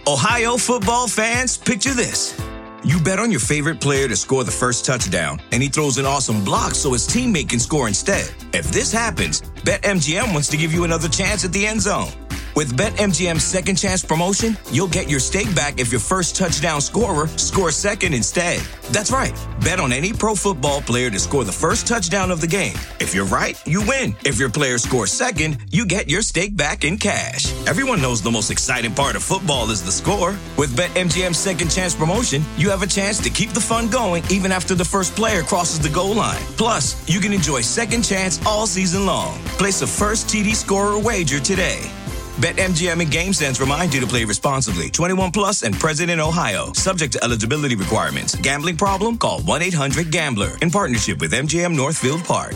Ohio football fans, picture this. You bet on your favorite player to score the first touchdown, and he throws an awesome block so his teammate can score instead. If this happens, BetMGM wants to give you another chance at the end zone. With BetMGM's second chance promotion, you'll get your stake back if your first touchdown scorer scores second instead. That's right. Bet on any pro football player to score the first touchdown of the game. If you're right, you win. If your player scores second, you get your stake back in cash. Everyone knows the most exciting part of football is the score. With BetMGM's second chance promotion, you have a chance to keep the fun going even after the first player crosses the goal line. Plus, you can enjoy second chance all season long. Place a first TD scorer wager today. BetMGM and GameSense remind you to play responsibly. 21 plus and present in Ohio. Subject to eligibility requirements. Gambling problem? Call 1-800-GAMBLER. In partnership with MGM Northfield Park.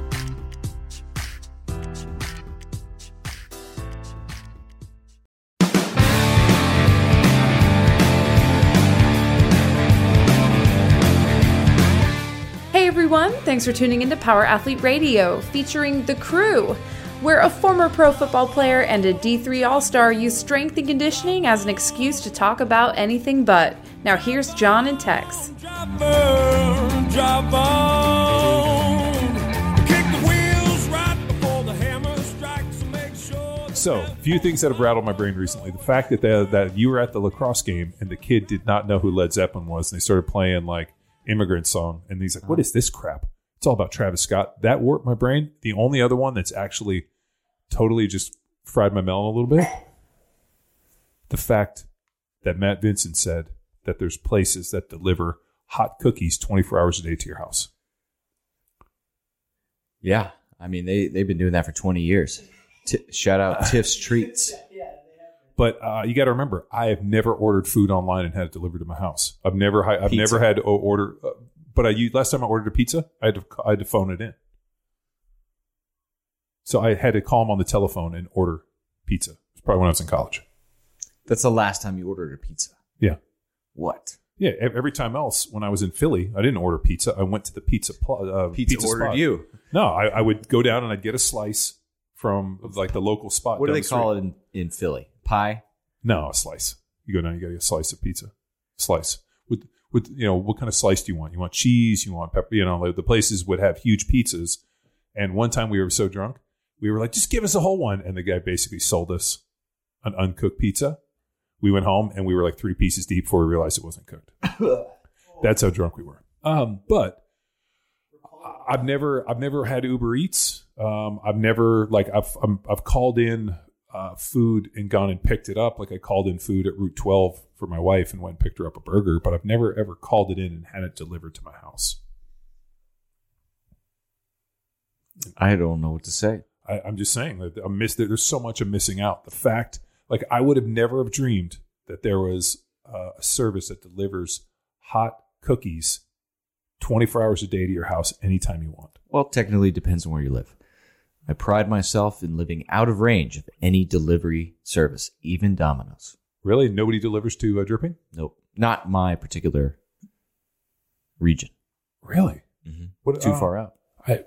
Hey everyone, thanks for tuning into Power Athlete Radio, featuring The Crew, where a former pro football player and a D3 All-Star use strength and conditioning as an excuse to talk about anything but. Now here's John and Tex. So, few things that have rattled my brain recently. The fact that you were at the lacrosse game and the kid did not know who Led Zeppelin was, and they started playing like Immigrant Song, and he's like, what is this crap? It's all about Travis Scott. That warped my brain. The only other one that's actually totally just fried my melon a little bit, the fact that Matt Vincent said that there's places that deliver hot cookies 24 hours a day to your house. Yeah. I mean, they've been doing that for 20 years. Shout out Tiff's Treats. But you got to remember, I have never ordered food online and had it delivered to my house. I've never had to order. But last time I ordered a pizza, I had to phone it in. So I had to call them on the telephone and order pizza. It's probably when I was in college. That's the last time you ordered a pizza? Yeah. What? Yeah, every time else, when I was in Philly, I didn't order pizza. I went to the pizza ordered spot. You? No, I would go down and I'd get a slice from like the local spot. What do they call it in Philly? Pie? No, a slice. You go down, you get a slice of pizza. Slice. With what kind of slice do you want? You want cheese? You want pepper? The places would have huge pizzas. And one time we were so drunk, we were like, just give us a whole one. And the guy basically sold us an uncooked pizza. We went home and we were like 3 pieces deep before we realized it wasn't cooked. That's how drunk we were. But I've never had Uber Eats. I've called in food and gone and picked it up. Like I called in food at Route 12 for my wife and went and picked her up a burger, but I've never ever called it in and had it delivered to my house. I don't know what to say. I'm just saying that there's so much I'm missing out. The fact, like I would have never have dreamed that there was a service that delivers hot cookies 24 hours a day to your house anytime you want. Well, technically it depends on where you live. I pride myself in living out of range of any delivery service, even Domino's. Really? Nobody delivers to Dripping? Nope. Not my particular region. Really? Mm-hmm. What, too far out.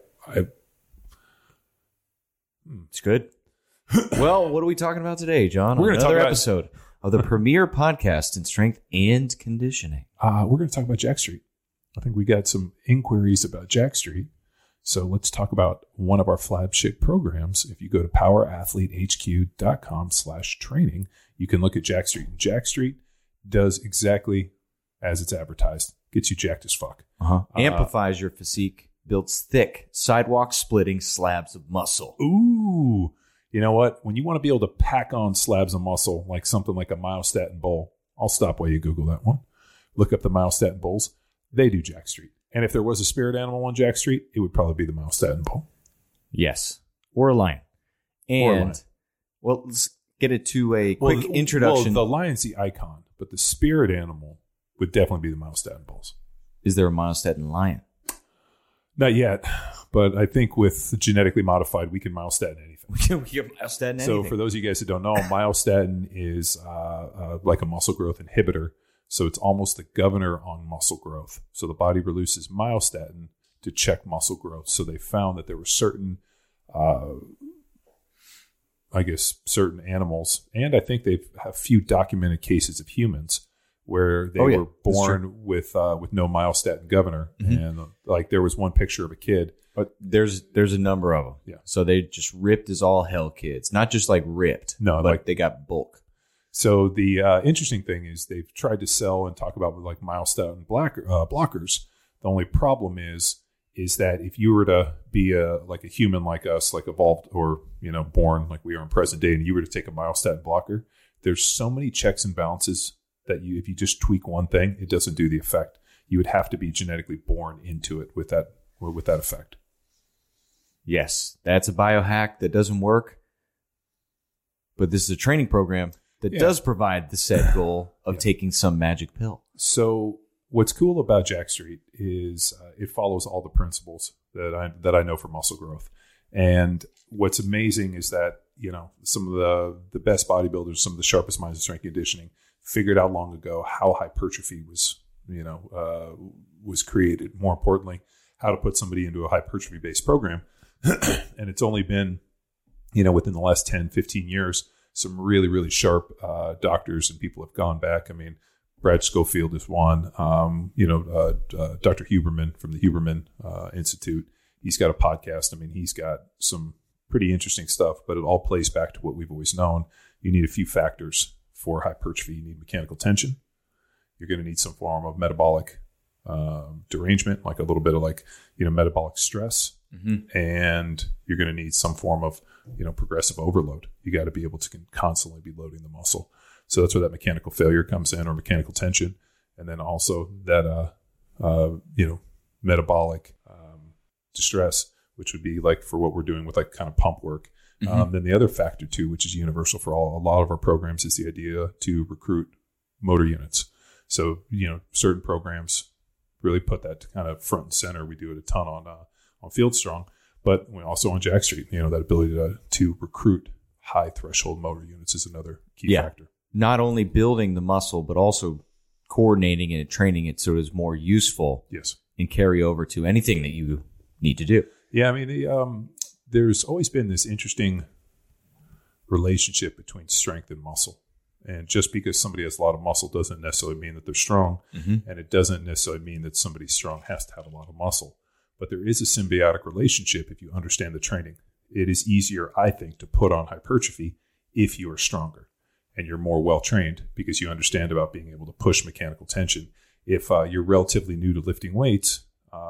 It's good. Well, what are we talking about today, John? We're going to talk about episode of the premier podcast in strength and conditioning. We're going to talk about Jack Street. I think we got some inquiries about Jack Street. So let's talk about one of our flagship programs. If you go to powerathletehq.com/training, you can look at Jack Street. And Jack Street does exactly as it's advertised. Gets you jacked as fuck. Amplifies your physique, builds thick, sidewalk splitting slabs of muscle. Ooh. You know what? When you want to be able to pack on slabs of muscle, like something like a myostatin bowl, I'll stop while you Google that one. Look up the myostatin bowls. They do Jack Street. And if there was a spirit animal on Jack Street, it would probably be the myostatin bowl. Yes. Or a lion. And, well, let's get it to a quick introduction. Well, the lion's the icon, but the spirit animal would definitely be the myostatin bowls. Is there a myostatin lion? Not yet, but I think with genetically modified, we can myostatin anything. We can myostatin anything. So for those of you guys who don't know, myostatin is like a muscle growth inhibitor. So it's almost the governor on muscle growth. So the body releases myostatin to check muscle growth. So they found that there were certain, I guess, certain animals, and I think they've a few documented cases of humans where they were born with no myostatin governor, and like there was one picture of a kid. But there's a number of them. Yeah. So they just ripped as all hell kids, not just like ripped. No, but like they got bulk. So the interesting thing is they've tried to sell and talk about like myostatin blockers. The only problem is that if you were to be a human like us, like evolved or born like we are in present day, and you were to take a myostatin blocker, there's so many checks and balances that if you just tweak one thing, it doesn't do the effect. You would have to be genetically born into it with that effect. Yes, that's a biohack that doesn't work. But this is a training program that does provide the said goal of taking some magic pill. So what's cool about Jack Street is it follows all the principles that I know for muscle growth. And what's amazing is that, some of the best bodybuilders, some of the sharpest minds in strength conditioning figured out long ago how hypertrophy was created. More importantly, how to put somebody into a hypertrophy based program. And it's only been, within the last 10, 15 years, some really, really sharp doctors and people have gone back. I mean, Brad Schofield is one, Dr. Huberman from the Huberman Institute. He's got a podcast. I mean, he's got some pretty interesting stuff, but it all plays back to what we've always known. You need a few factors for hypertrophy. You need mechanical tension. You're going to need some form of metabolic derangement, like a little bit of metabolic stress. Mm-hmm. And you're going to need some form of, progressive overload. You got to be able to constantly be loading the muscle. So that's where that mechanical failure comes in, or mechanical tension. And then also that, metabolic distress, which would be like for what we're doing with like kind of pump work. Mm-hmm. Then the other factor too, which is universal for a lot of our programs, is the idea to recruit motor units. So, certain programs really put that kind of front and center. We do it a ton on Field Strong, but we also on Jack Street, that ability to recruit high threshold motor units is another key factor. Not only building the muscle, but also coordinating it and training it so it is more useful. Yes. And carry over to anything that you need to do. Yeah. I mean, there's always been this interesting relationship between strength and muscle. And just because somebody has a lot of muscle doesn't necessarily mean that they're strong. Mm-hmm. And it doesn't necessarily mean that somebody strong has to have a lot of muscle. But there is a symbiotic relationship if you understand the training. It is easier, I think, to put on hypertrophy if you are stronger and you're more well-trained because you understand about being able to push mechanical tension. If you're relatively new to lifting weights,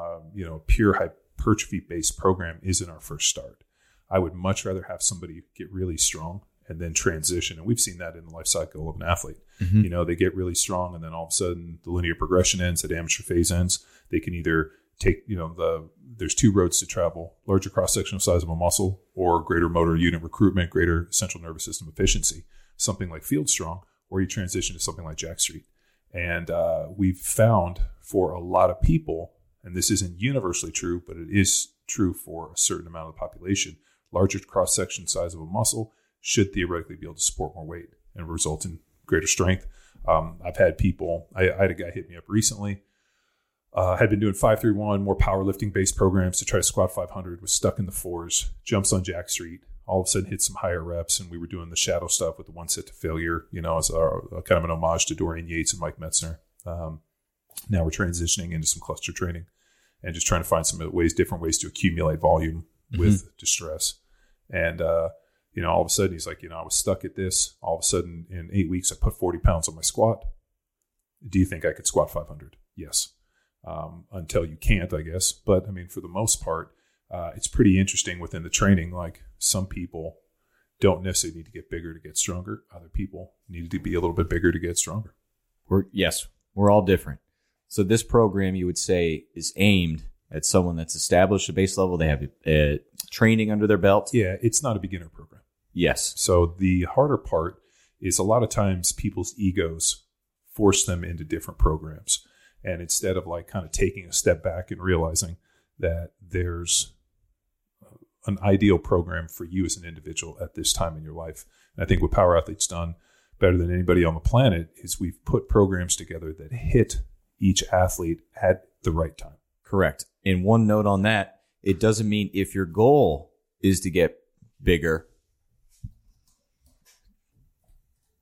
pure hypertrophy-based program isn't our first start. I would much rather have somebody get really strong and then transition. And we've seen that in the life cycle of an athlete. Mm-hmm. They get really strong and then all of a sudden the linear progression ends, the amateur phase ends. They can either take, there's two roads to travel: larger cross-sectional size of a muscle or greater motor unit recruitment, greater central nervous system efficiency, something like Field Strong, or you transition to something like Jack Street. And we've found for a lot of people, and this isn't universally true, but it is true for a certain amount of the population, larger cross-section size of a muscle should theoretically be able to support more weight and result in greater strength. I've had people, I had a guy hit me up recently, had been doing 531, more powerlifting-based programs to try to squat 500, was stuck in the fours, jumps on Jack Street, all of a sudden hit some higher reps, and we were doing the shadow stuff with the one set to failure, as a kind of an homage to Dorian Yates and Mike Metzner. Now we're transitioning into some cluster training and just trying to find some different ways to accumulate volume with distress. And, all of a sudden he's like, I was stuck at this. All of a sudden in 8 weeks, I put 40 pounds on my squat. Do you think I could squat 500? Yes. Until you can't, I guess. But I mean, for the most part, it's pretty interesting within the training. Like some people don't necessarily need to get bigger to get stronger. Other people need to be a little bit bigger to get stronger. We're all different. So this program, you would say, is aimed at someone that's established a base level. They have training under their belt. Yeah, it's not a beginner program. Yes. So the harder part is a lot of times people's egos force them into different programs. And instead of like kind of taking a step back and realizing that there's an ideal program for you as an individual at this time in your life. And I think what Power Athlete's done better than anybody on the planet is we've put programs together that hit each athlete at the right time. Correct. And one note on that, it doesn't mean if your goal is to get bigger,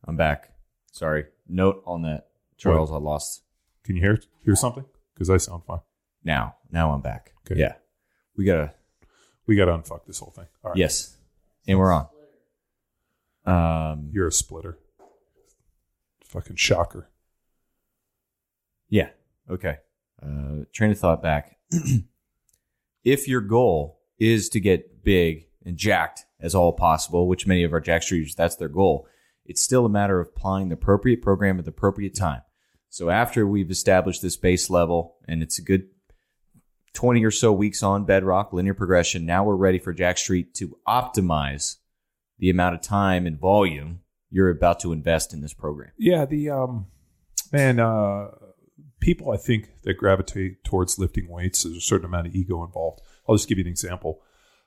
I'm back. Sorry. Note on that. Charles, I lost. Can you hear something? Because I sound fine. Now I'm back. Okay. Yeah. We gotta unfuck this whole thing. All right. Yes. And we're on. You're a splitter. Fucking shocker. Yeah. Okay. Train of thought back. If your goal is to get big and jacked as all possible, which many of our Jack Streeters, that's their goal, it's still a matter of applying the appropriate program at the appropriate time. So after we've established this base level, and it's a good 20 or so weeks on Bedrock, linear progression, now we're ready for Jack Street to optimize the amount of time and volume you're about to invest in this program. Yeah, people I think that gravitate towards lifting weights, there's a certain amount of ego involved. I'll just give you an example.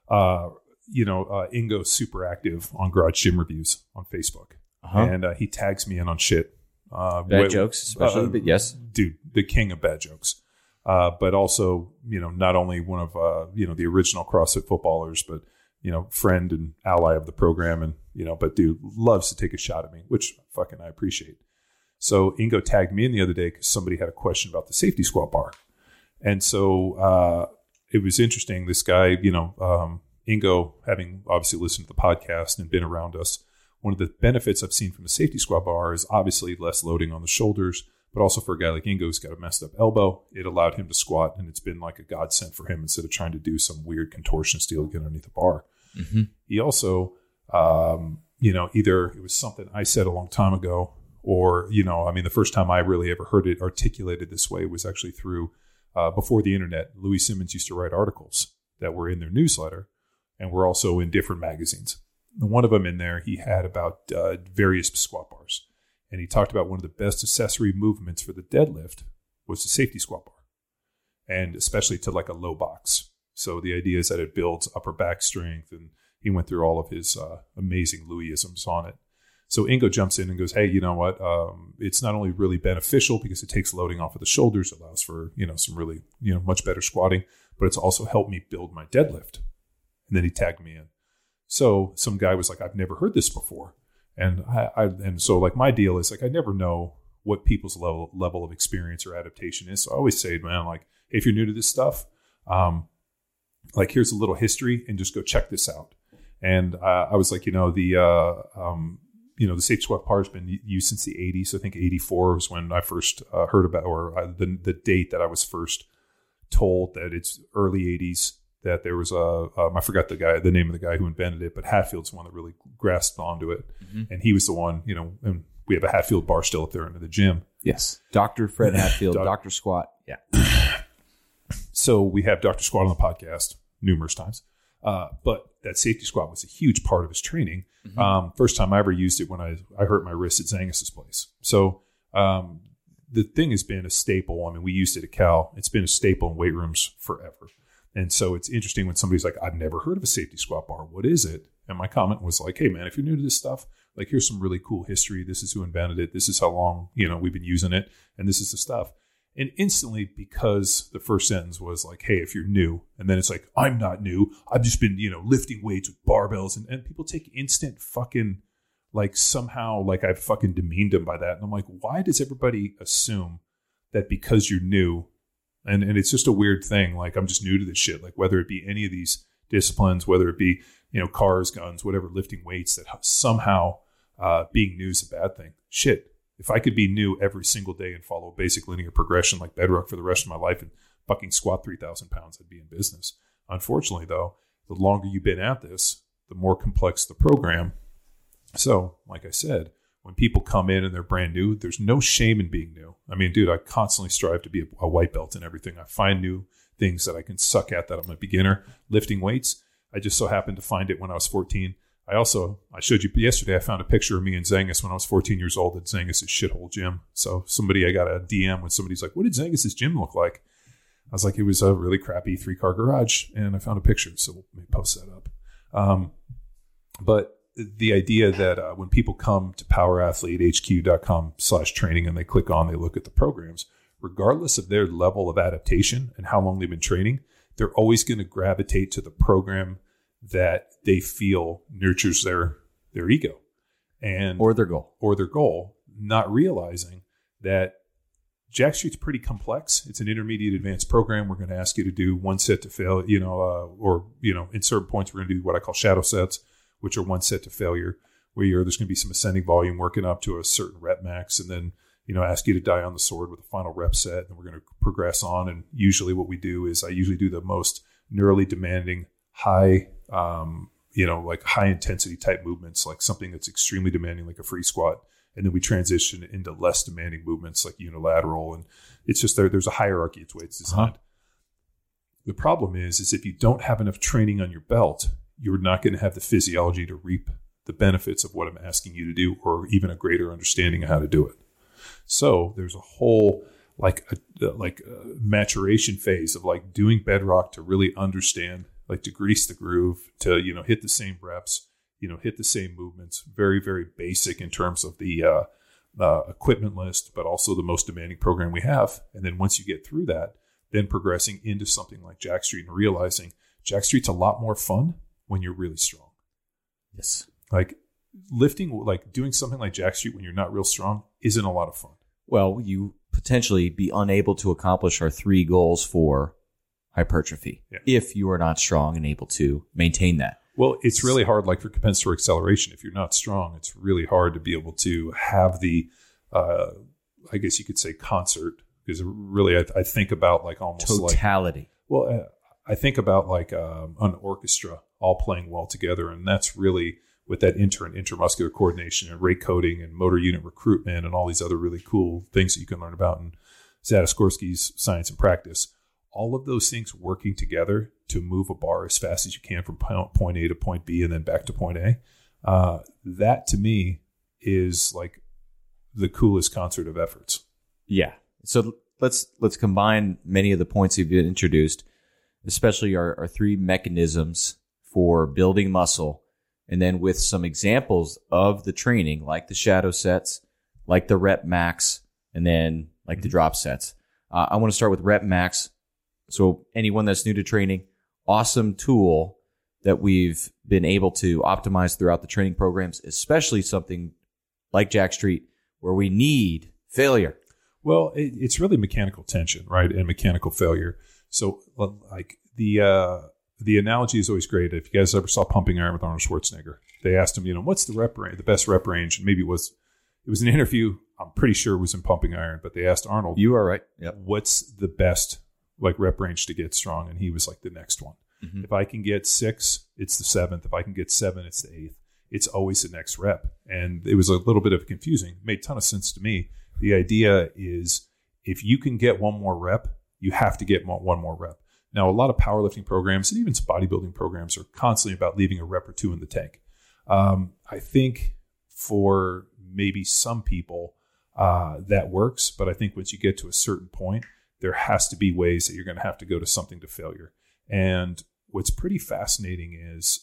Ingo's super active on Garage Gym Reviews on Facebook. And he tags me in on shit. Bad jokes, especially, but yes. Dude, the king of bad jokes. But also, not only one of, the original CrossFit footballers, but, friend and ally of the program. And, but dude loves to take a shot at me, which fucking I appreciate. So Ingo tagged me in the other day because somebody had a question about the safety squat bar. And so it was interesting. This guy, Ingo, having obviously listened to the podcast and been around us, one of the benefits I've seen from the safety squat bar is obviously less loading on the shoulders, but also for a guy like Ingo who's got a messed up elbow, it allowed him to squat, and it's been like a godsend for him instead of trying to do some weird contortionist deal to get underneath the bar. Mm-hmm. He also, either it was something I said a long time ago, or, the first time I really ever heard it articulated this way was actually through, before the internet, Louis Simmons used to write articles that were in their newsletter and were also in different magazines. And one of them in there, he had about various squat bars. And he talked about one of the best accessory movements for the deadlift was the safety squat bar. And especially to like a low box. So the idea is that it builds upper back strength. And he went through all of his amazing Louis-isms on it. So Ingo jumps in and goes, hey, you know what? It's not only really beneficial because it takes loading off of the shoulders, allows for, some really, much better squatting, but it's also helped me build my deadlift. And then he tagged me in. So some guy was like, I've never heard this before. And so like my deal is like, I never know what people's level of experience or adaptation is. So I always say, man, like, hey, if you're new to this stuff, like here's a little history and just go check this out. And I was like, the safety squat bar has been used since the 80s. I think 84 was when I first heard about, or the date that I was first told that it's early 80s, that there was I forgot the name of the guy who invented it, but Hatfield's the one that really grasped onto it. Mm-hmm. And he was the one, and we have a Hatfield bar still up there in the gym. Yes. Dr. Fred Hatfield, Dr. Squat. Yeah. So we have Dr. Squat on the podcast numerous times. But that safety squat was a huge part of his training. Mm-hmm. First time I ever used it when I hurt my wrist at Zangus's place. So the thing has been a staple. I mean, we used it at Cal. It's been a staple in weight rooms forever. And so it's interesting when somebody's like, I've never heard of a safety squat bar. What is it? And my comment was like, hey, man, if you're new to this stuff, like here's some really cool history. This is who invented it. This is how long, we've been using it. And this is the stuff. And instantly, because the first sentence was like, hey, if you're new, and then it's like, I'm not new. I've just been, lifting weights with barbells. And people take instant fucking, like somehow, like I've fucking demeaned them by that. And I'm like, why does everybody assume that because you're new, and it's just a weird thing, like I'm just new to this shit, like whether it be any of these disciplines, whether it be, cars, guns, whatever, lifting weights, that somehow being new is a bad thing. Shit. If I could be new every single day and follow basic linear progression like Bedrock for the rest of my life and fucking squat 3,000 pounds, I'd be in business. Unfortunately, though, the longer you've been at this, the more complex the program. So, like I said, when people come in and they're brand new, there's no shame in being new. I mean, dude, I constantly strive to be a white belt in everything. I find new things that I can suck at that I'm a beginner. Lifting weights, I just so happened to find it when I was 14. I showed you yesterday, I found a picture of me and Zangus when I was 14 years old at Zangus's shithole gym. So I got a DM when somebody's like, what did Zangus's gym look like? I was like, it was a really crappy 3-car garage. And I found a picture. So we'll post that up. But the idea that when people come to powerathletehq.com/training and they look at the programs, regardless of their level of adaptation and how long they've been training, they're always going to gravitate to the program that they feel nurtures their ego. and or their goal, not realizing that Jack Street's pretty complex. It's an intermediate advanced program. We're going to ask you to do one set to fail, in certain points, we're going to do what I call shadow sets, which are one set to failure, where there's going to be some ascending volume working up to a certain rep max, and then, ask you to die on the sword with a final rep set. And we're going to progress on. And usually what we do is I usually do the most neurally demanding, high, like high intensity type movements, like something that's extremely demanding, like a free squat. And then we transition into less demanding movements like unilateral. And it's just there's a hierarchy. It's the way it's designed. The problem is if you don't have enough training on your belt, you're not going to have the physiology to reap the benefits of what I'm asking you to do, or even a greater understanding of how to do it. So there's a whole maturation phase of like doing bedrock to really understand, like to grease the groove, to hit the same reps, hit the same movements. Very, very basic in terms of the equipment list, but also the most demanding program we have. And then once you get through that, then progressing into something like Jack Street and realizing Jack Street's a lot more fun when you're really strong. Yes. Like lifting, like doing something like Jack Street when you're not real strong isn't a lot of fun. Well, you potentially be unable to accomplish our 3 goals for hypertrophy if you are not strong and able to maintain that. Well, it's really hard, like for compensatory acceleration. If you're not strong, it's really hard to be able to have the, I guess you could say, concert. Because really, I think about like almost totality. I think about like an orchestra all playing well together, and that's really with that inter and intermuscular coordination and rate coding and motor unit recruitment and all these other really cool things that you can learn about in Zadaskorsky's Science and Practice. All of those things working together to move a bar as fast as you can from point A to point B and then back to point A. That to me is like the coolest concert of efforts. Yeah. So let's combine many of the points you've introduced, especially our 3 mechanisms for building muscle, and then with some examples of the training, like the shadow sets, like the rep max, and then like the drop sets. I want to start with rep max. So anyone that's new to training, awesome tool that we've been able to optimize throughout the training programs, especially something like Jack Street, where we need failure. Well, it's really mechanical tension, right? And mechanical failure. So like the analogy is always great. If you guys ever saw Pumping Iron with Arnold Schwarzenegger, they asked him, what's the rep range, the best rep range? And maybe it was an interview. I'm pretty sure it was in Pumping Iron, but they asked Arnold, you are right. Yep. What's the best like rep range to get strong? And he was like the next one. Mm-hmm. If I can get 6, it's the 7th. If I can get 7, it's the 8th. It's always the next rep. And it was a little bit of confusing. It made a ton of sense to me. The idea is if you can get one more rep, you have to get one more rep. Now, a lot of powerlifting programs and even some bodybuilding programs are constantly about leaving a rep or 2 in the tank. I think for maybe some people that works, but I think once you get to a certain point, there has to be ways that you're going to have to go to something to failure. And what's pretty fascinating is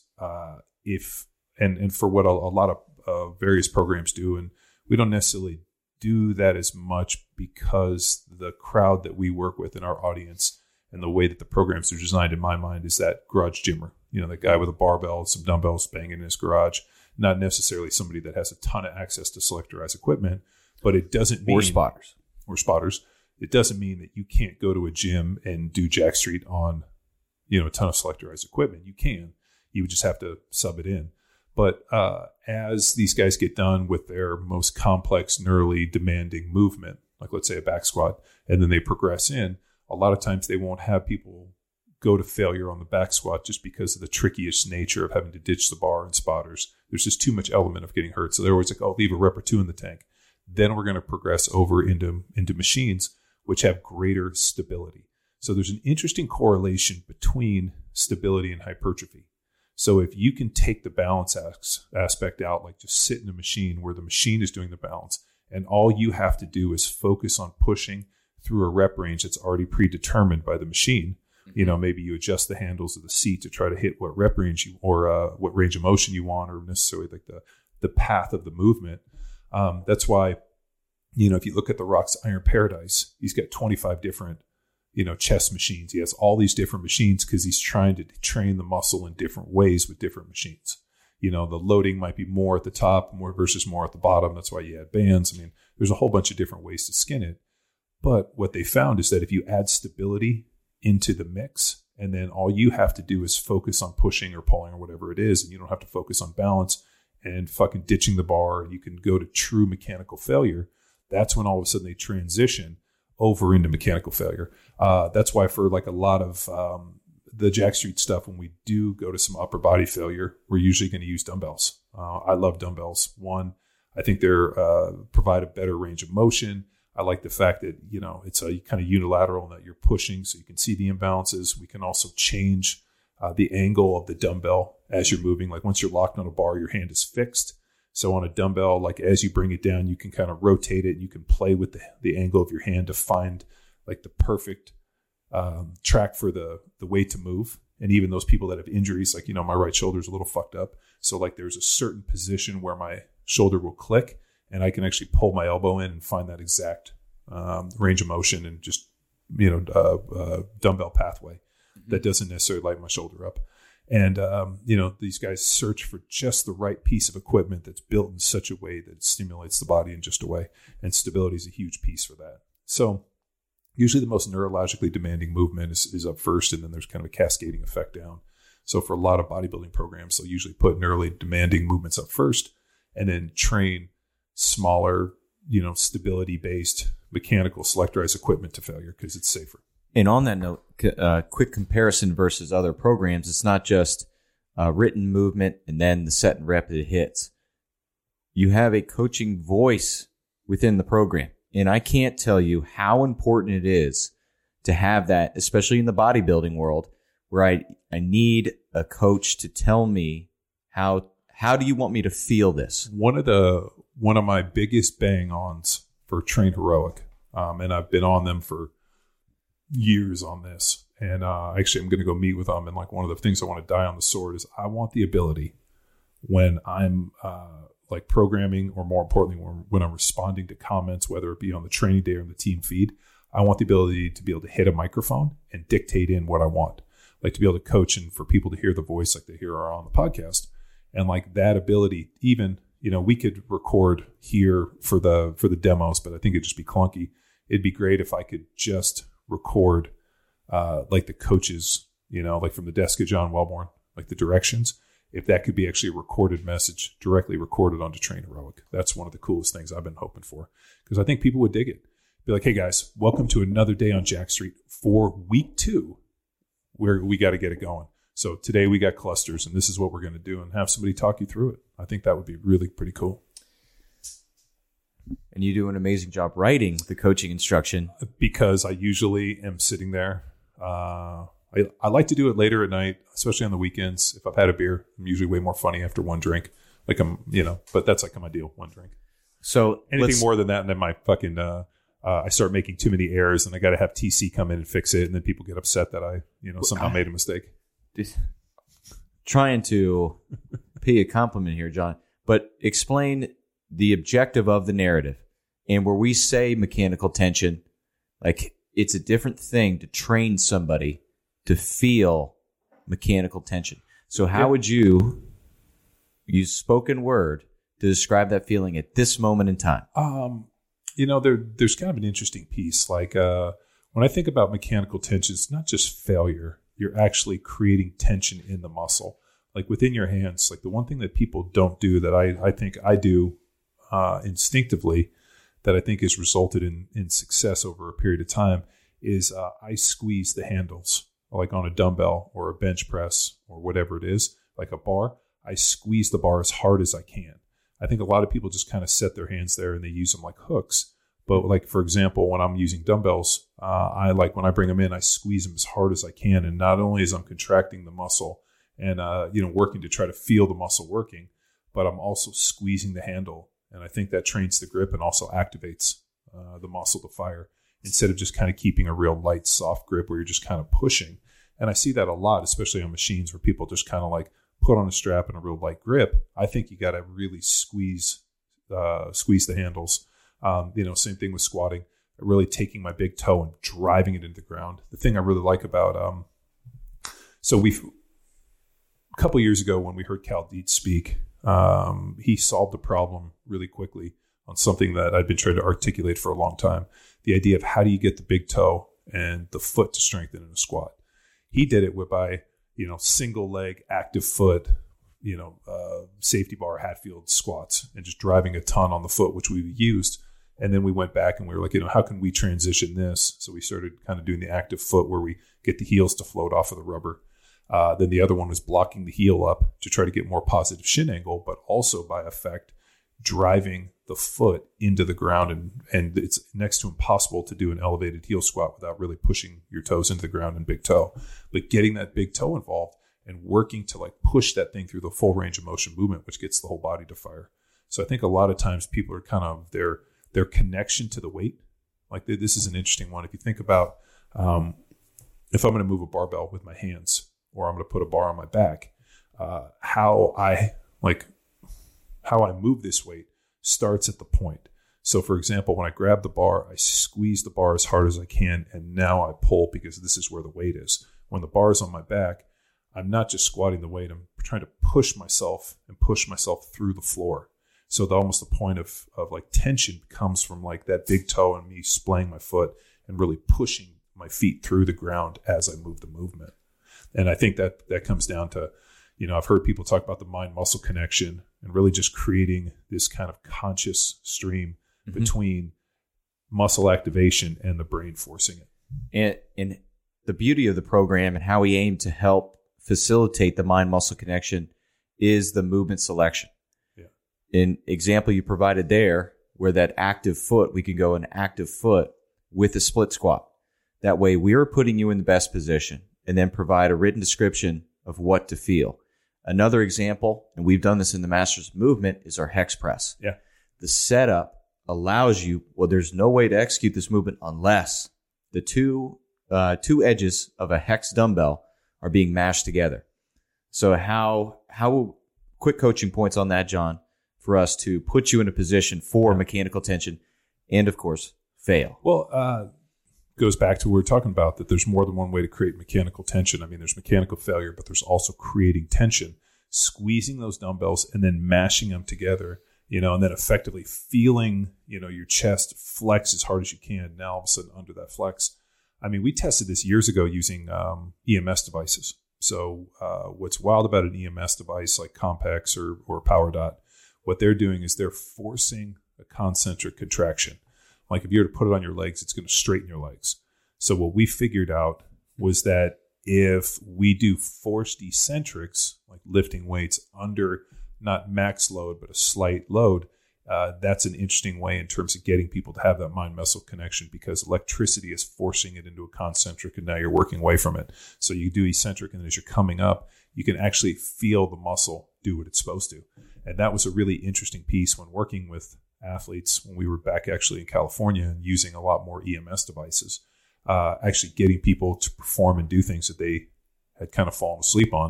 and for what a lot of various programs do, and we don't necessarily do that as much because the crowd that we work with in our audience and the way that the programs are designed, in my mind, is that garage gymmer, the guy with a barbell and some dumbbells banging in his garage, not necessarily somebody that has a ton of access to selectorized equipment, but it doesn't mean... Or spotters. It doesn't mean that you can't go to a gym and do Jack Street on, a ton of selectorized equipment. You can. You would just have to sub it in. But as these guys get done with their most complex, neurally demanding movement, like let's say a back squat, and then they progress in, a lot of times they won't have people go to failure on the back squat just because of the trickiest nature of having to ditch the bar and spotters. There's just too much element of getting hurt. So they're always like, oh, leave a rep or 2 in the tank. Then we're going to progress over into machines which have greater stability. So there's an interesting correlation between stability and hypertrophy. So if you can take the balance aspect out, like just sit in a machine where the machine is doing the balance, and all you have to do is focus on pushing through a rep range that's already predetermined by the machine. Maybe you adjust the handles of the seat to try to hit what rep range or what range of motion you want, or necessarily like the path of the movement. That's why, if you look at The Rock's Iron Paradise, he's got 25 different, chest machines. He has all these different machines because he's trying to train the muscle in different ways with different machines. the loading might be more at the top more versus more at the bottom. That's why you add bands. I mean, there's a whole bunch of different ways to skin it. But what they found is that if you add stability into the mix, and then all you have to do is focus on pushing or pulling or whatever it is, and you don't have to focus on balance and fucking ditching the bar, and you can go to true mechanical failure, that's when all of a sudden they transition over into mechanical failure. That's why for like a lot of the Jack Street stuff, when we do go to some upper body failure, we're usually going to use dumbbells. I love dumbbells. One, I think they're provide a better range of motion. I like the fact that, it's a kind of unilateral and that you're pushing so you can see the imbalances. We can also change the angle of the dumbbell as you're moving. Like once you're locked on a bar, your hand is fixed. So on a dumbbell, like as you bring it down, you can kind of rotate it. You can play with the angle of your hand to find like the perfect track for the weight to move. And even those people that have injuries, like, my right shoulder is a little fucked up. So like there's a certain position where my shoulder will click and I can actually pull my elbow in and find that exact range of motion and just, dumbbell pathway that doesn't necessarily light my shoulder up. And, these guys search for just the right piece of equipment that's built in such a way that it stimulates the body in just a way. And stability is a huge piece for that. So usually the most neurologically demanding movement is up first, and then there's kind of a cascading effect down. So for a lot of bodybuilding programs, they'll usually put neurally demanding movements up first and then train smaller, stability-based mechanical selectorized equipment to failure because it's safer. And on that note, quick comparison versus other programs, it's not just written movement and then the set and rep that it hits. You have a coaching voice within the program. And I can't tell you how important it is to have that, especially in the bodybuilding world, where I need a coach to tell me how do you want me to feel this? One of my biggest bang-ons for Train Heroic, and I've been on them for years on this, and actually I'm going to go meet with them, and like one of the things I want to die on the sword is I want the ability when I'm like programming, or more importantly when I'm responding to comments, whether it be on the training day or on the team feed, I want the ability to be able to hit a microphone and dictate in what I want, like to be able to coach and for people to hear the voice like they hear on the podcast. And like that ability, even, we could record here for the demos, but I think it'd just be clunky. It'd be great if I could just record like the coaches, like from the desk of John Wellborn, like the directions, if that could be actually a recorded message directly recorded onto Train Heroic. That's one of the coolest things I've been hoping for, because I think people would dig it. Be like, hey guys, welcome to another day on Jack Street for week 2, where we got to get it going. So today we got clusters, and this is what we're going to do, and have somebody talk you through it. I think that would be really pretty cool. And you do an amazing job writing the coaching instruction. Because I usually am sitting there. I like to do it later at night, especially on the weekends. If I've had a beer, I'm usually way more funny after one drink. Like but that's like my deal, one drink. So anything more than that, and then my fucking I start making too many errors, and I got to have TC come in and fix it, and then people get upset that I somehow made a mistake. Trying to pay a compliment here, John, but explain the objective of the narrative. And where we say mechanical tension, like it's a different thing to train somebody to feel mechanical tension. So how would you use spoken word to describe that feeling at this moment in time? There's kind of an interesting piece. Like when I think about mechanical tension, it's not just failure. You're actually creating tension in the muscle, like within your hands. Like the one thing that people don't do that I think I do instinctively, that I think has resulted in success over a period of time, is I squeeze the handles, like on a dumbbell or a bench press or whatever it is, like a bar. I squeeze the bar as hard as I can. I think a lot of people just kind of set their hands there and they use them like hooks. But like, for example, when I'm using dumbbells, when I bring them in, I squeeze them as hard as I can. And not only as I'm contracting the muscle and, working to try to feel the muscle working, but I'm also squeezing the handle. And I think that trains the grip and also activates the muscle to fire, instead of just kind of keeping a real light, soft grip where you're just kind of pushing. And I see that a lot, especially on machines where people just kind of like put on a strap and a real light grip. I think you got to really squeeze the handles. Same thing with squatting, really taking my big toe and driving it into the ground. The thing I really like about, a couple years ago when we heard Cal Dietz speak, he solved the problem really quickly on something that I'd been trying to articulate for a long time. The idea of how do you get the big toe and the foot to strengthen in a squat. He did it by, single leg, active foot, safety bar, Hatfield squats, and just driving a ton on the foot, which we used. And then we went back and we were like, how can we transition this? So we started kind of doing the active foot where we get the heels to float off of the rubber. Then the other one was blocking the heel up to try to get more positive shin angle, but also by effect, driving the foot into the ground. And it's next to impossible to do an elevated heel squat without really pushing your toes into the ground and big toe. But getting that big toe involved and working to like push that thing through the full range of motion movement, which gets the whole body to fire. So I think a lot of times people are kind of their connection to the weight. Like this is an interesting one. If you think about if I'm going to move a barbell with my hands or I'm going to put a bar on my back, how I move this weight starts at the point. So for example, when I grab the bar, I squeeze the bar as hard as I can, and now I pull because this is where the weight is. When the bar is on my back, I'm not just squatting the weight, I'm trying to push myself through the floor. So almost the point of like tension comes from like that big toe and me splaying my foot and really pushing my feet through the ground as I move the movement. And I think that comes down to, I've heard people talk about the mind-muscle connection and really just creating this kind of conscious stream between muscle activation and the brain forcing it. And the beauty of the program and how we aim to help facilitate the mind-muscle connection is the movement selection. In example you provided there, where that active foot, we can go an active foot with a split squat. That way we are putting you in the best position and then provide a written description of what to feel. Another example, and we've done this in the Masters of Movement, is our hex press. Yeah. The setup allows you, there's no way to execute this movement unless the two edges of a hex dumbbell are being mashed together. So how quick coaching points on that, John, for us to put you in a position for mechanical tension and, of course, fail? Well, goes back to what we were talking about, that there's more than one way to create mechanical tension. I mean, there's mechanical failure, but there's also creating tension, squeezing those dumbbells and then mashing them together, and then effectively feeling, your chest flex as hard as you can. Now, all of a sudden, under that flex. I mean, we tested this years ago using EMS devices. So what's wild about an EMS device like Compex or PowerDot, what they're doing is they're forcing a concentric contraction. Like if you were to put it on your legs, it's going to straighten your legs. So what we figured out was that if we do forced eccentrics, like lifting weights under not max load, but a slight load, that's an interesting way in terms of getting people to have that mind-muscle connection, because electricity is forcing it into a concentric and now you're working away from it. So you do eccentric, and as you're coming up, you can actually feel the muscle do what it's supposed to. And that was a really interesting piece when working with athletes when we were back actually in California and using a lot more EMS devices, actually getting people to perform and do things that they had kind of fallen asleep on.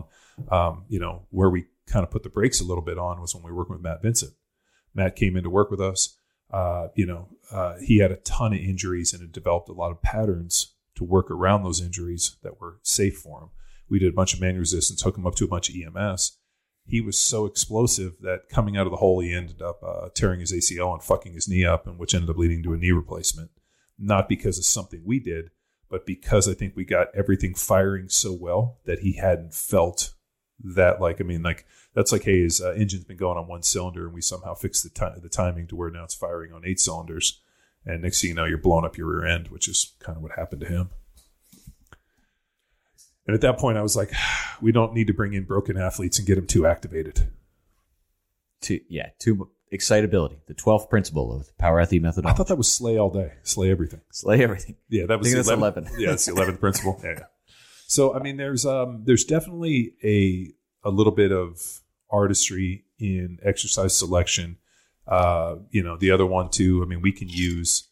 Where we kind of put the brakes a little bit on was when we were working with Matt Vincent. Matt came in to work with us. He had a ton of injuries and had developed a lot of patterns to work around those injuries that were safe for him. We did a bunch of manual resistance, hooked him up to a bunch of EMS. He was so explosive that coming out of the hole, he ended up tearing his ACL and fucking his knee up, and which ended up leading to a knee replacement. Not because of something we did, but because I think we got everything firing so well that he hadn't felt that. That's like, hey, his engine's been going on one cylinder, and we somehow fixed the timing to where now it's firing on 8 cylinders. And next thing you know, you're blowing up your rear end, which is kind of what happened to him. And at that point, I was like, we don't need to bring in broken athletes and get them too activated. Too excitability, the 12th principle of the Power Athlete methodology. I thought that was slay all day, slay everything. Slay everything. Yeah, that was I think that's 11. Yeah, that's the 11th principle. Yeah. So, I mean, there's definitely a little bit of artistry in exercise selection. The other one too, I mean, we can use,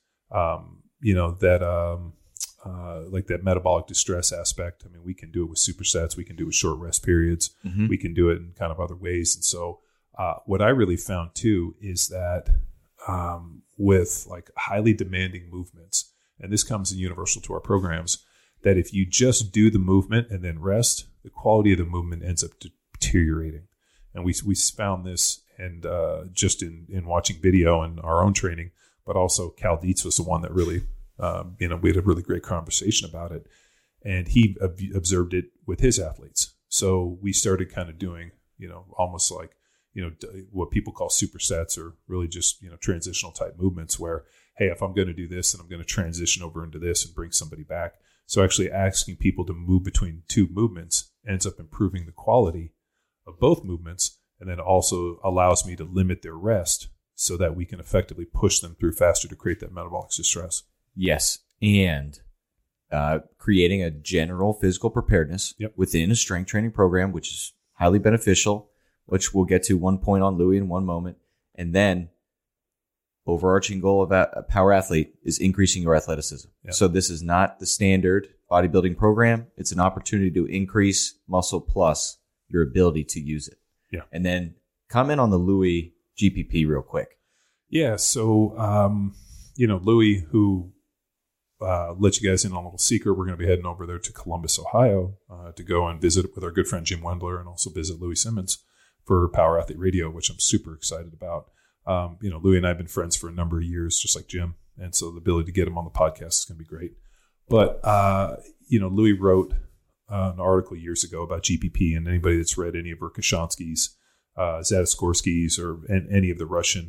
like that metabolic distress aspect. I mean, we can do it with supersets. We can do it with short rest periods. Mm-hmm. We can do it in kind of other ways. And so what I really found too is that with like highly demanding movements, and this comes in universal to our programs, that if you just do the movement and then rest, the quality of the movement ends up deteriorating. And we found this, and just in watching video and our own training, but also Cal Dietz was the one that really, we had a really great conversation about it. And he observed it with his athletes. So we started kind of doing, almost like, what people call supersets, or really just, transitional type movements where, hey, if I'm going to do this, then I'm going to transition over into this and bring somebody back. So actually asking people to move between two movements ends up improving the quality of both movements, and then also allows me to limit their rest so that we can effectively push them through faster to create that metabolic distress. Yes. And creating a general physical preparedness within a strength training program, which is highly beneficial, which we'll get to one point on Louis in one moment. And then overarching goal of a power athlete is increasing your athleticism. Yep. So this is not the standard bodybuilding program. It's an opportunity to increase muscle plus your ability to use it. Yeah. And then comment on the Louis GPP real quick. Yeah. So, Louis, who let you guys in on a little secret, we're going to be heading over there to Columbus, Ohio, to go and visit with our good friend Jim Wendler, and also visit Louis Simmons for Power Athlete Radio, which I'm super excited about. Louis and I have been friends for a number of years, just like Jim. And so the ability to get him on the podcast is going to be great. But, Louis wrote an article years ago about GPP, and anybody that's read any of Verkhoshansky's, Zadaskorsky's, or any of the Russian,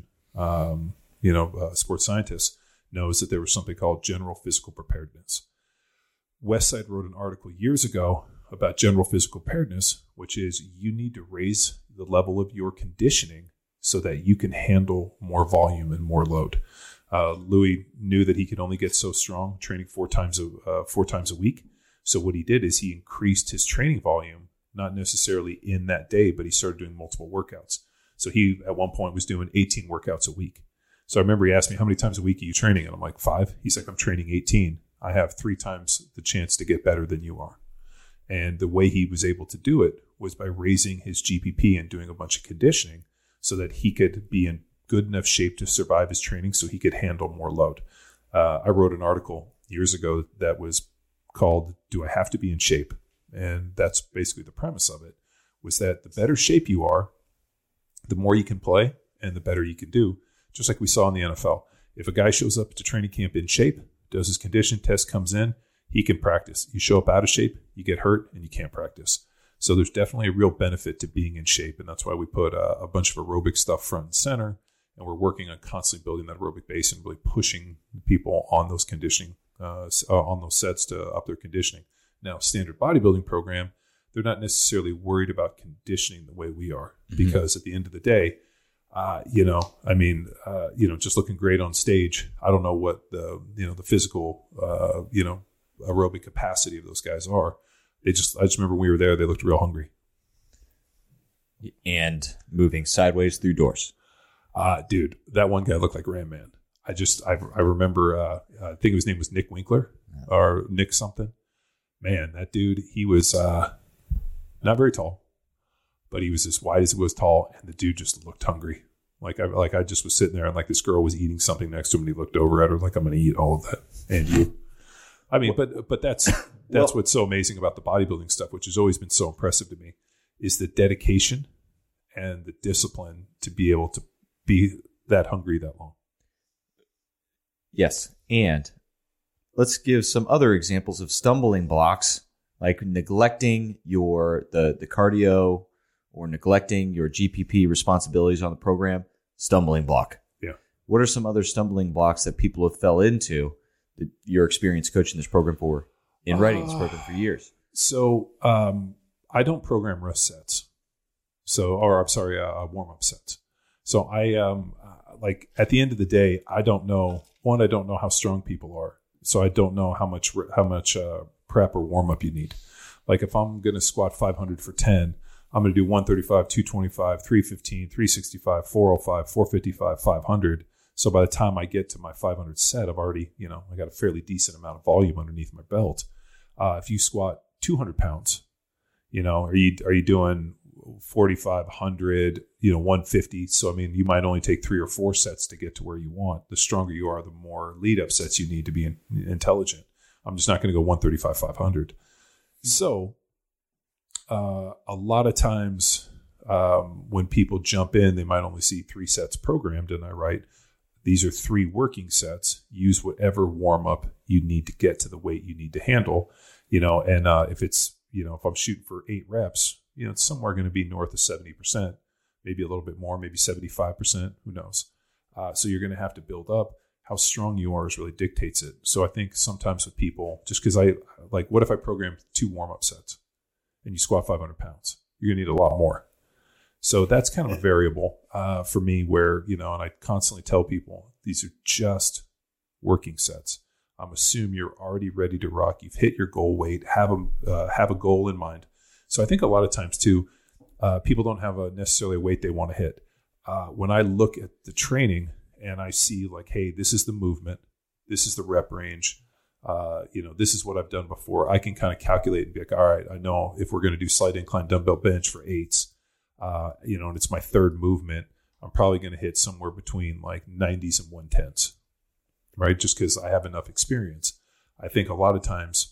sports scientists knows that there was something called general physical preparedness. Westside wrote an article years ago about general physical preparedness, which is you need to raise the level of your conditioning so that you can handle more volume and more load. Louis knew that he could only get so strong training four times a week. So what he did is he increased his training volume, not necessarily in that day, but he started doing multiple workouts. So he, at one point, was doing 18 workouts a week. So I remember he asked me, how many times a week are you training? And I'm like, 5. He's like, I'm training 18. I have 3 times the chance to get better than you are. And the way he was able to do it was by raising his GPP and doing a bunch of conditioning so that he could be in good enough shape to survive his training so he could handle more load. I wrote an article years ago that was called, Do I Have to Be in Shape? And that's basically the premise of it, was that the better shape you are, the more you can play and the better you can do. Just like we saw in the NFL. If a guy shows up to training camp in shape, does his condition test, comes in, he can practice. You show up out of shape, you get hurt, and you can't practice. So there's definitely a real benefit to being in shape, and that's why we put a bunch of aerobic stuff front and center, and we're working on constantly building that aerobic base and really pushing people on those conditioning, on those sets to up their conditioning. Now, standard bodybuilding program, they're not necessarily worried about conditioning the way we are, because at the end of the day, just looking great on stage, I don't know what the physical, aerobic capacity of those guys are. I just remember when we were there, they looked real hungry. And moving sideways through doors. Dude, that one guy looked like Ram Man. I remember, I think his name was Nick Winkler or Nick something. Man, that dude, he was not very tall, but he was as wide as he was tall, and the dude just looked hungry. I just was sitting there, and like this girl was eating something next to him, and he looked over at her like, I'm going to eat all of that. And you, I mean, but that's what's so amazing about the bodybuilding stuff, which has always been so impressive to me, is the dedication and the discipline to be able to be that hungry that long. Yes. And let's give some other examples of stumbling blocks, like neglecting the cardio or neglecting your GPP responsibilities on the program. Stumbling block. Yeah. What are some other stumbling blocks that people have fell into that your experience coaching this program writing this program for years? So I don't program rest sets. Warm-up sets. So I at the end of the day, I don't know how strong people are. So I don't know how much prep or warm up you need. Like if I'm going to squat 500 for 10, I'm going to do 135, 225, 315, 365, 405, 455, 500. So by the time I get to my 500 set, I've already, I got a fairly decent amount of volume underneath my belt. If you squat 200 pounds, are you doing 4,500, 150. So, I mean, you might only take 3 or 4 sets to get to where you want. The stronger you are, the more lead up sets you need to be intelligent. I'm just not going to go 135, 500. So a lot of times when people jump in, they might only see 3 sets programmed, and I write, these are 3 working sets. Use whatever warm up you need to get to the weight you need to handle, and if it's, if I'm shooting for 8 reps, it's somewhere going to be north of 70%, maybe a little bit more, maybe 75%, who knows? So you're going to have to build up. How strong you are is really dictates it. So I think sometimes with people, just because what if I program 2 warm-up sets and you squat 500 pounds? You're going to need a lot more. So that's kind of a variable for me where, and I constantly tell people, these are just working sets. Assume you're already ready to rock. You've hit your goal weight, have a goal in mind. So I think a lot of times too, people don't have necessarily a weight they want to hit. When I look at the training and I see like, hey, this is the movement, this is the rep range, this is what I've done before, I can kind of calculate and be like, all right, I know if we're going to do slight incline dumbbell bench for 8s, and it's my 3rd movement, I'm probably going to hit somewhere between like 90s and 110s, right? Just because I have enough experience. I think a lot of times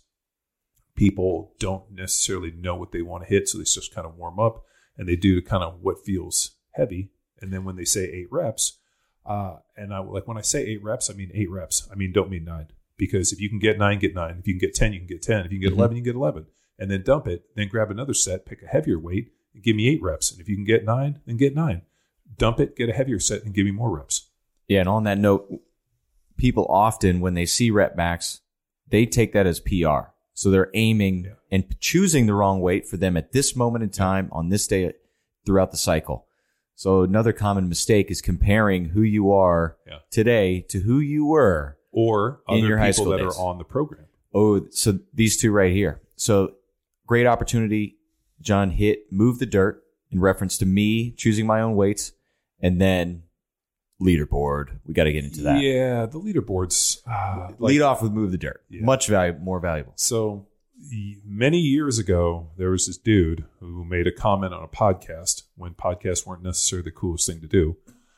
people don't necessarily know what they want to hit, so they just kind of warm up and they do kind of what feels heavy. And then when they say 8 reps, and I like when I say 8 reps, I mean 8 reps. I don't mean 9, because if you can get 9, get 9. If you can get 10, you can get 10. If you can get 11, you can get 11. And then dump it. Then grab another set, pick a heavier weight, and give me 8 reps. And if you can get 9, then get 9. Dump it, get a heavier set, and give me more reps. Yeah, and on that note, people often, when they see rep max, they take that as PR. So they're aiming and choosing the wrong weight for them at this moment in time on this day throughout the cycle. So another common mistake is comparing who you are today to who you were or in other your high people school that days. are on the program. Oh, so these 2 right here. So great opportunity. John hit Move the Dirt in reference to me choosing my own weights, and then leaderboard. We got to get into that. Yeah, the leaderboards. Lead off with Move the Dirt. Yeah. Much more valuable. So many years ago, there was this dude who made a comment on a podcast when podcasts weren't necessarily the coolest thing to do.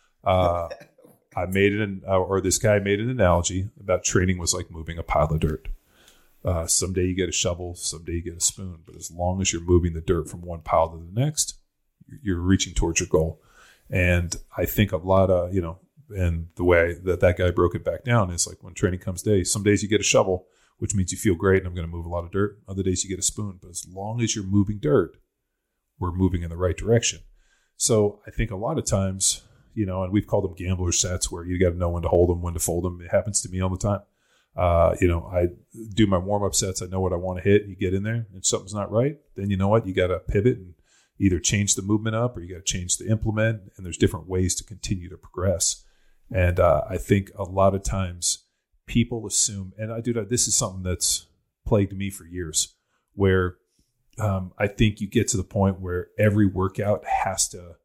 This guy made an analogy about training was like moving a pile of dirt. Someday you get a shovel, someday you get a spoon. But as long as you're moving the dirt from one pile to the next, you're reaching towards your goal. And I think a lot of, and the way that guy broke it back down is like when training comes day, some days you get a shovel, which means you feel great and I'm going to move a lot of dirt. Other days you get a spoon. But as long as you're moving dirt, we're moving in the right direction. So I think a lot of times, and we've called them gambler sets where you got to know when to hold them, when to fold them. It happens to me all the time. I do my warm-up sets. I know what I want to hit. You get in there and something's not right. Then you know what? You got to pivot and either change the movement up or you got to change the implement. And there's different ways to continue to progress. And I think a lot of times people assume, and I do that. This is something that's plagued me for years, where I think you get to the point where every workout has to,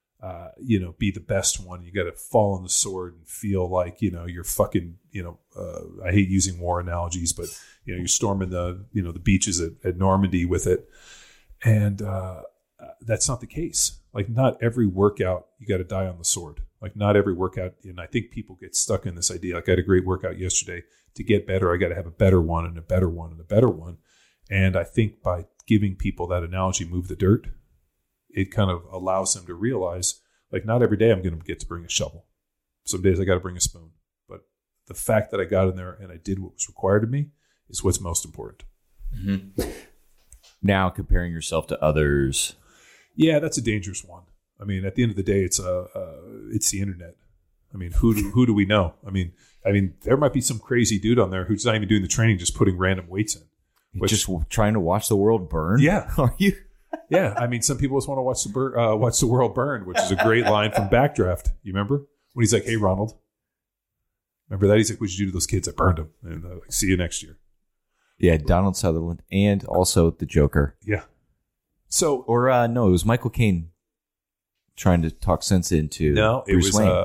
be the best one. You got to fall on the sword and feel like, you're fucking, I hate using war analogies, but, you're storming the beaches at Normandy with it. And that's not the case. Like not every workout, you got to die on the sword. Like not every workout. And I think people get stuck in this idea. Like I had a great workout yesterday. To get better, I got to have a better one and a better one and a better one. And I think by giving people that analogy, move the dirt, it kind of allows them to realize, like, not every day I'm going to get to bring a shovel. Some days I got to bring a spoon. But the fact that I got in there and I did what was required of me is what's most important. Mm-hmm. Now comparing yourself to others. Yeah, that's a dangerous one. I mean, at the end of the day, it's the internet. I mean, who do we know? I mean, there might be some crazy dude on there who's not even doing the training, just putting random weights in. Just trying to watch the world burn? Yeah. Are you? Yeah. I mean, some people just want to watch the world burn, which is a great line from Backdraft. You remember? When he's like, hey, Ronald. Remember that? He's like, what'd you do to those kids? I burned them. And see you next year. Yeah, Donald Sutherland and also the Joker. Yeah. So, or no, it was Michael Caine trying to talk sense into Bruce Wayne.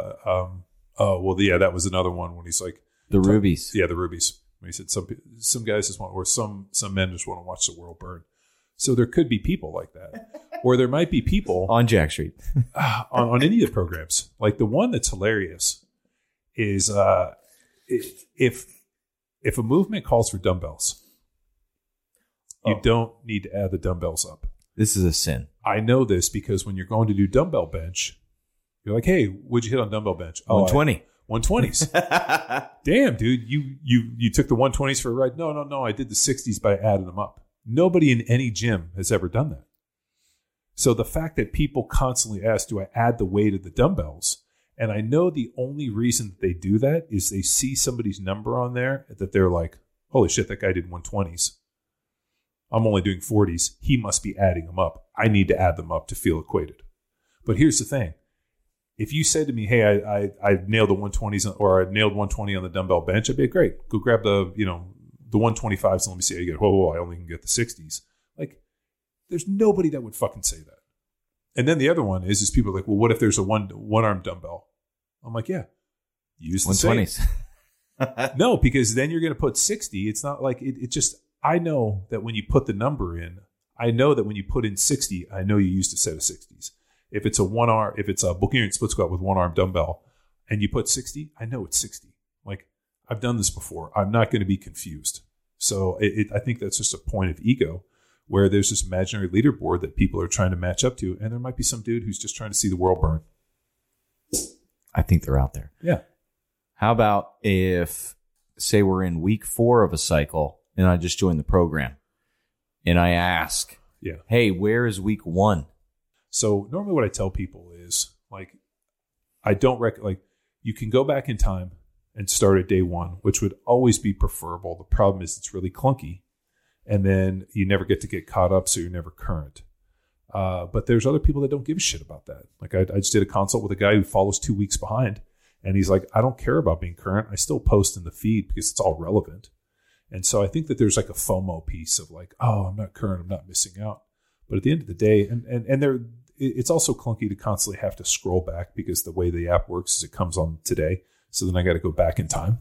That was another one when he's like the Rubies. Yeah, the Rubies. He said some guys just want, or some men just want to watch the world burn. So there could be people like that, or there might be people on Jack Street on any of the programs. Like the one that's hilarious is if a movement calls for dumbbells, you don't need to add the dumbbells up. This is a sin. I know this because when you're going to do dumbbell bench, you're like, hey, what'd you hit on dumbbell bench? 120. 120s. Damn, dude, you took the 120s for a ride? No. I did the 60s by adding them up. Nobody in any gym has ever done that. So the fact that people constantly ask, do I add the weight of the dumbbells? And I know the only reason that they do that is they see somebody's number on there that they're like, holy shit, that guy did 120s. I'm only doing 40s. He must be adding them up. I need to add them up to feel equated. But here's the thing. If you said to me, hey, I nailed the 120s or I nailed 120 on the dumbbell bench, I'd be like, great. Go grab the 125s and let me see how you get. Whoa, I only can get the 60s. Like, there's nobody that would fucking say that. And then the other one is people are like, well, what if there's a one-arm dumbbell? I'm like, yeah, use the 120s. No, because then you're going to put 60. It's not like it just, I know that when you put the number in, I know that when you put in 60, I know you used a set of 60s. If it's a Bulgarian split squat with one arm dumbbell and you put 60, I know it's 60. Like, I've done this before. I'm not going to be confused. So I think that's just a point of ego where there's this imaginary leaderboard that people are trying to match up to. And there might be some dude who's just trying to see the world burn. I think they're out there. Yeah. How about if, say, we're in week 4 of a cycle and I just joined the program and I ask, hey, where is week 1? So normally what I tell people is, like, I don't like, you can go back in time and start at day 1, which would always be preferable. The problem is it's really clunky. And then you never get to get caught up, so you're never current. But there's other people that don't give a shit about that. Like, I just did a consult with a guy who follows 2 weeks behind. And he's like, I don't care about being current. I still post in the feed because it's all relevant. And so I think that there's like a FOMO piece of like, oh, I'm not current, I'm not missing out. But at the end of the day, and there, it's also clunky to constantly have to scroll back because the way the app works is it comes on today. So then I got to go back in time.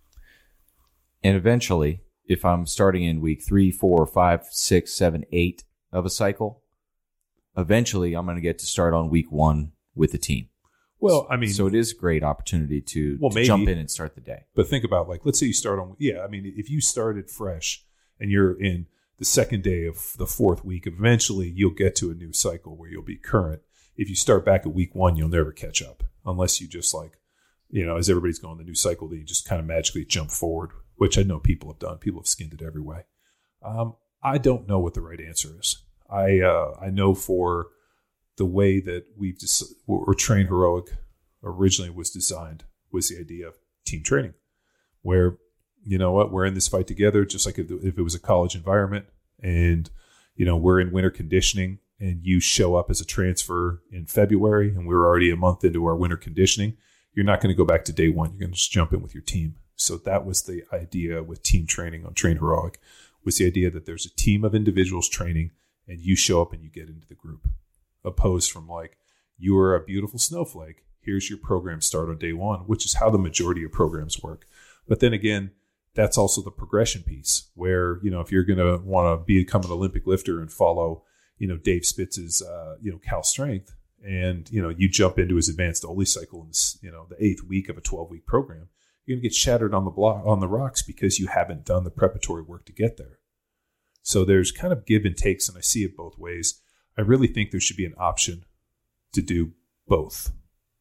And eventually, if I'm starting in week 3, 4, 5, 6, 7, 8 of a cycle, eventually I'm going to get to start on week 1 with the team. Well, I mean, so it is a great opportunity to maybe, jump in and start the day. But think about, like, let's say you start on, I mean, if you started fresh and you're in the second day of the 4th week, eventually you'll get to a new cycle where you'll be current. If you start back at week 1, you'll never catch up unless you just like, as everybody's going the new cycle, then you just kind of magically jump forward, which I know people have done. People have skinned it every way. I don't know what the right answer is. I know for the way that Train Heroic originally was designed was the idea of team training, where, you know what, we're in this fight together, just like if it was a college environment and, we're in winter conditioning and you show up as a transfer in February and we're already a month into our winter conditioning, you're not going to go back to day 1. You're going to just jump in with your team. So that was the idea with team training on Train Heroic, was the idea that there's a team of individuals training and you show up and you get into the group. Opposed from like, you are a beautiful snowflake. Here's your program start on day 1, which is how the majority of programs work. But then again, that's also the progression piece where, if you're going to want to become an Olympic lifter and follow, Dave Spitz's, Cal Strength, and, you jump into his advanced Oli cycle in this, the 8th week of a 12-week program, you're going to get shattered on the rocks because you haven't done the preparatory work to get there. So there's kind of give and takes, and I see it both ways. I really think there should be an option to do both.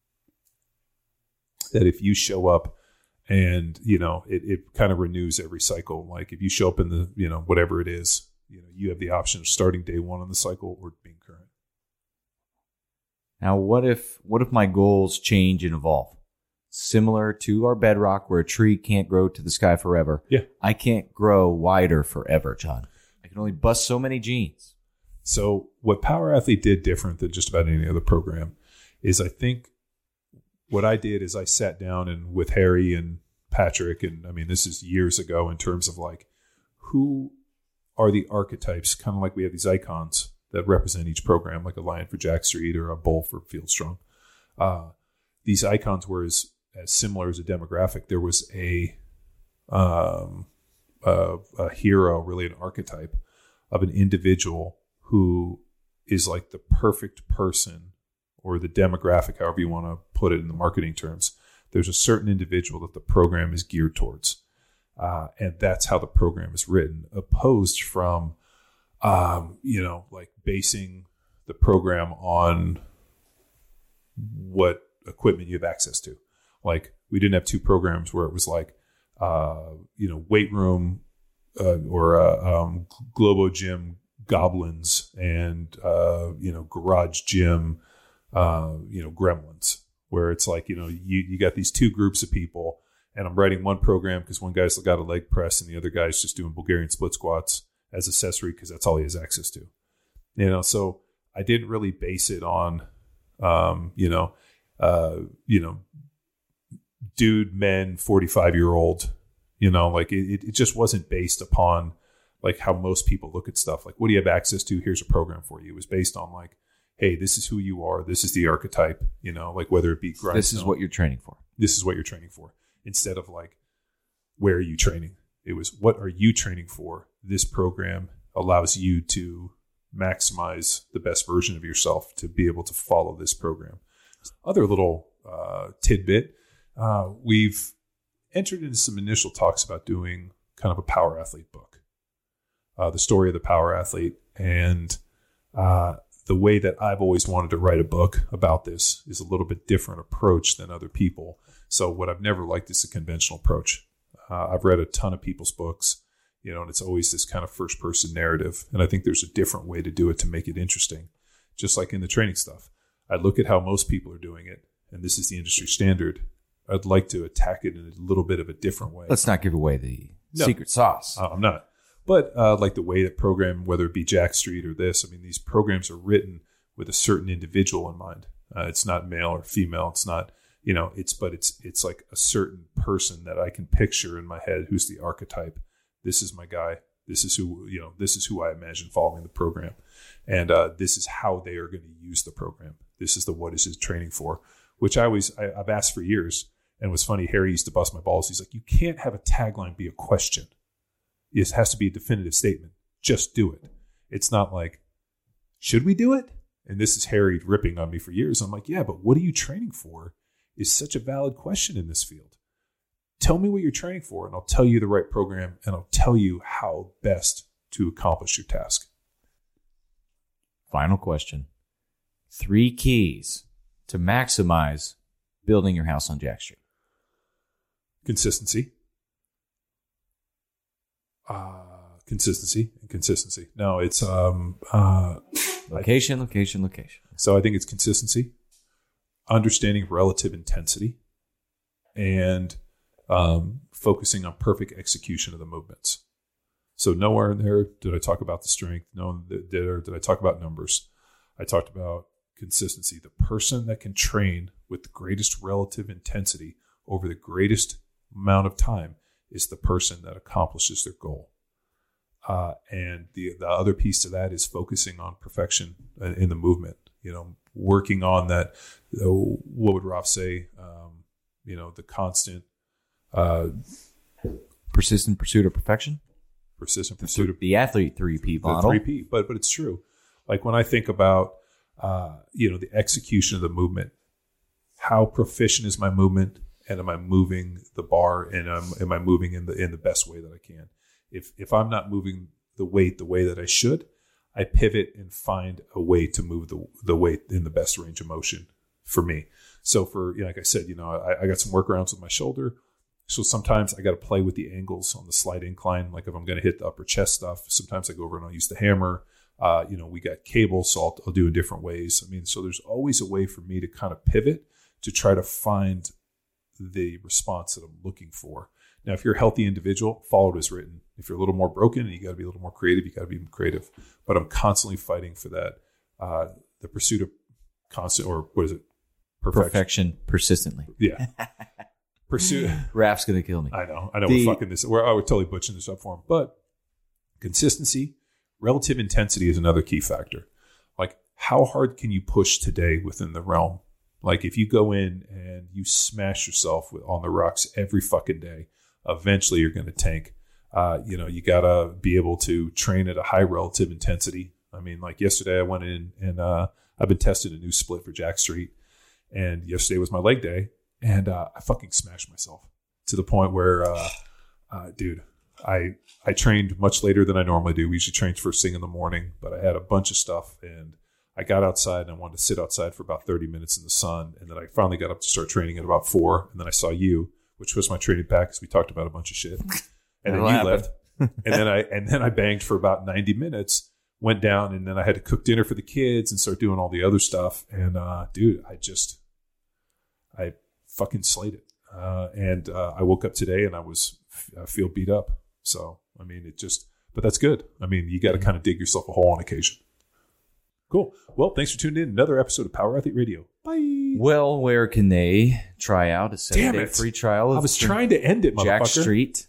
That if you show up and, it kind of renews every cycle. Like if you show up in the, whatever it is, you have the option of starting day 1 on the cycle or being current. Now, what if my goals change and evolve? Similar to our bedrock where a tree can't grow to the sky forever. Yeah. I can't grow wider forever, John. I can only bust so many genes. So what Power Athlete did different than just about any other program is I think what I did is I sat down and with Harry and Patrick, and I mean, this is years ago in terms of like, who are the archetypes, kind of like we have these icons that represent each program, like a lion for Jack Street or a bull for Fieldstrong. These icons were as similar as a demographic. There was a hero, really an archetype of an individual who is like the perfect person or the demographic, however you want to put it in the marketing terms. There's a certain individual that the program is geared towards. And that's how the program is written, opposed from like basing the program on what equipment you have access to. Like we didn't have 2 programs where it was like, weight room or Globo Gym goblins and, garage gym, gremlins, where it's like, you got these 2 groups of people and I'm writing one program because one guy's got a leg press and the other guy's just doing Bulgarian split squats as accessory because that's all he has access to. So I didn't really base it on, dude, men, 45-year-old, like it just wasn't based upon like how most people look at stuff. Like, what do you have access to? Here's a program for you. It was based on like, hey, this is who you are. This is the archetype, like whether it be grindstone. This is what you're training for. This is what you're training for. Instead of like, where are you training? It was, what are you training for? This program allows you to maximize the best version of yourself to be able to follow this program. Other little tidbit, we've entered into some initial talks about doing kind of a power athlete book, the story of the power athlete. And the way that I've always wanted to write a book about this is a little bit different approach than other people. So what I've never liked is a conventional approach. I've read a ton of people's books, and it's always this kind of first person narrative. And I think there's a different way to do it to make it interesting. Just like in the training stuff, I look at how most people are doing it, and this is the industry standard. I'd like to attack it in a little bit of a different way. Let's not give away the secret sauce. I'm not. But like the way that program, whether it be Jack Street or this, these programs are written with a certain individual in mind. It's not male or female. It's not, it's like a certain person that I can picture in my head who's the archetype. This is my guy. This is who I imagine following the program. And this is how they are going to use the program. This is what is his training for, which I've asked for years. And it was funny, Harry used to bust my balls. He's like, you can't have a tagline be a question. It has to be a definitive statement. Just do it. It's not like, should we do it? And this is Harry ripping on me for years. I'm like, yeah, but what are you training for is such a valid question in this field. Tell me what you're training for, and I'll tell you the right program, and I'll tell you how best to accomplish your task. Final question. 3 keys to maximize building your house on Jack Street. Consistency. Consistency. No, it's location. So I think it's consistency, understanding relative intensity, and focusing on perfect execution of the movements. So nowhere in there did I talk about the strength. No, did I talk about numbers. I talked about consistency. The person that can train with the greatest relative intensity over the greatest amount of time is the person that accomplishes their goal. And the other piece to that is focusing on perfection in the movement, working on that. What would Ralph say? The constant, persistent pursuit of perfection. Persistent pursuit of the athlete 3P model. The 3P, but it's true. Like when I think about, the execution of the movement, how proficient is my movement? And am I moving the bar? And am I moving in the best way that I can? If I'm not moving the weight the way that I should, I pivot and find a way to move the weight in the best range of motion for me. So like I said, I got some workarounds with my shoulder. So sometimes I got to play with the angles on the slight incline. Like if I'm going to hit the upper chest stuff, sometimes I go over and I'll use the hammer. We got cables, so I'll do in different ways. So there's always a way for me to kind of pivot to try to find the response that I'm looking for. Now, if you're a healthy individual, follow what is written. If you're a little more broken and you got to be a little more creative, you got to be creative. But I'm constantly fighting for that. The pursuit of constant, or what is it? Perfection persistently. Yeah. Pursuit. Raph's going to kill me. I know. We're fucking this. We're totally butchering this up for him. But consistency, relative intensity is another key factor. Like, how hard can you push today within the realm? Like, if you go in and you smash yourself on the rocks every fucking day, eventually you're going to tank. You got to be able to train at a high relative intensity. Like yesterday I went in and I've been testing a new split for Jack Street. And yesterday was my leg day. And I fucking smashed myself to the point where, dude, I trained much later than I normally do. We usually train first thing in the morning, but I had a bunch of stuff, and I got outside and I wanted to sit outside for about 30 minutes in the sun. And then I finally got up to start training at about 4. And then I saw you, which was my training pack because we talked about a bunch of shit. And then you left. and then I banged for about 90 minutes, went down, and then I had to cook dinner for the kids and start doing all the other stuff. And dude, I fucking slayed it. And I woke up today and I feel beat up. So, I mean, but that's good. I mean, you got to kind of dig yourself a hole on occasion. Cool. Well, thanks for tuning in. Another episode of Power Athlete Radio. Bye. Well, where can they try out a 7-day free trial? I was trying to end it, Jack motherfucker. Street.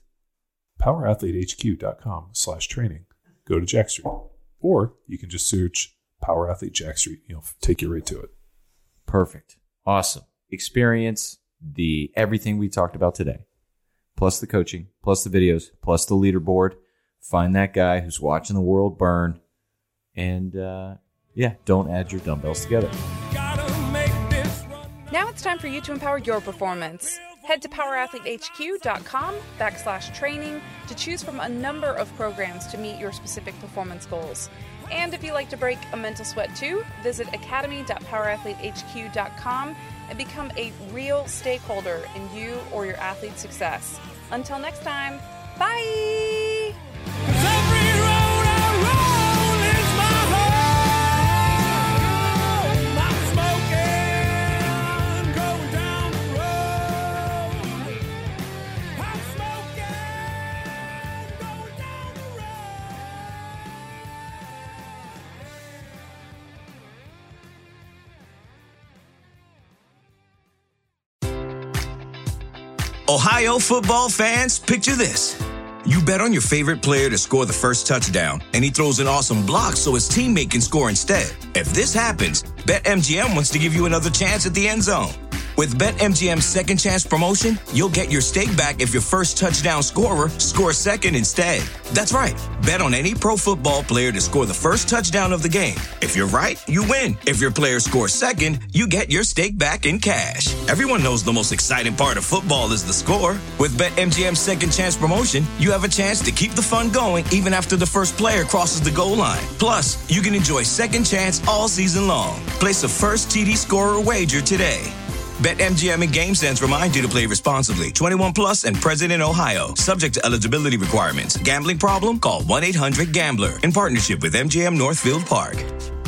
PowerAthleteHQ.com/training. Go to Jack Street. Or you can just search Power Athlete Jack Street. Take you right to it. Perfect. Awesome. Experience everything we talked about today. Plus the coaching, plus the videos, plus the leaderboard. Find that guy who's watching the world burn. And, don't add your dumbbells together. Now it's time for you to empower your performance. Head to powerathletehq.com/training to choose from a number of programs to meet your specific performance goals. And if you like to break a mental sweat too, visit academy.powerathletehq.com and become a real stakeholder in you or your athlete's success. Until next time, bye! Ohio football fans, picture this. You bet on your favorite player to score the first touchdown, and he throws an awesome block so his teammate can score instead. If this happens, BetMGM wants to give you another chance at the end zone. With BetMGM's second chance promotion, you'll get your stake back if your first touchdown scorer scores second instead. That's right. Bet on any pro football player to score the first touchdown of the game. If you're right, you win. If your player scores second, you get your stake back in cash. Everyone knows the most exciting part of football is the score. With BetMGM's second chance promotion, you have a chance to keep the fun going even after the first player crosses the goal line. Plus, you can enjoy second chance all season long. Place a first TD scorer wager today. BetMGM and GameSense remind you to play responsibly. 21 plus and present in Ohio. Subject to eligibility requirements. Gambling problem? Call 1-800-GAMBLER. In partnership with MGM Northfield Park.